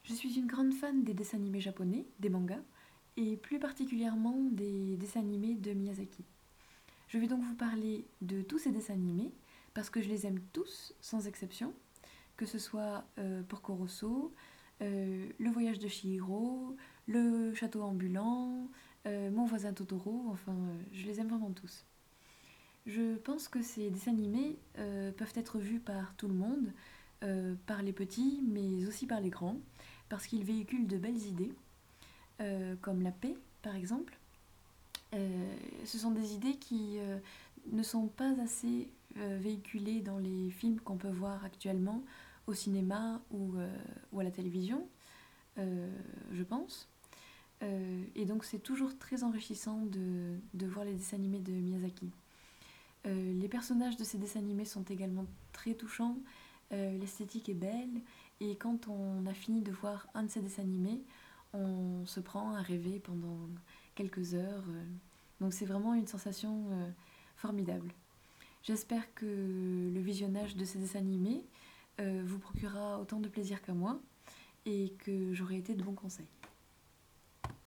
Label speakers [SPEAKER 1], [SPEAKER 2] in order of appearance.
[SPEAKER 1] Je suis une grande fan des dessins animés japonais, des mangas, et plus particulièrement des dessins animés de Miyazaki. Je vais donc vous parler de tous ces dessins animés, parce que je les aime tous, sans exception, que ce soit Porco Rosso, Le voyage de Chihiro, Le château ambulant, Mon voisin Totoro, enfin, je les aime vraiment tous. Je pense que ces dessins animés peuvent être vus par tout le monde, par les petits, mais aussi par les grands, parce qu'ils véhiculent de belles idées, comme la paix, par exemple. Ce sont des idées qui ne sont pas assez véhiculées dans les films qu'on peut voir actuellement au cinéma ou à la télévision, je pense. Et donc c'est toujours très enrichissant de voir les dessins animés de Miyazaki. Les personnages de ces dessins animés sont également très touchants, l'esthétique est belle, et quand on a fini de voir un de ces dessins animés, on se prend à rêver pendant quelques heures. Donc c'est vraiment une sensation formidable. J'espère que le visionnage de ces dessins animés vous procurera autant de plaisir qu'à moi et que j'aurai été de bons conseils.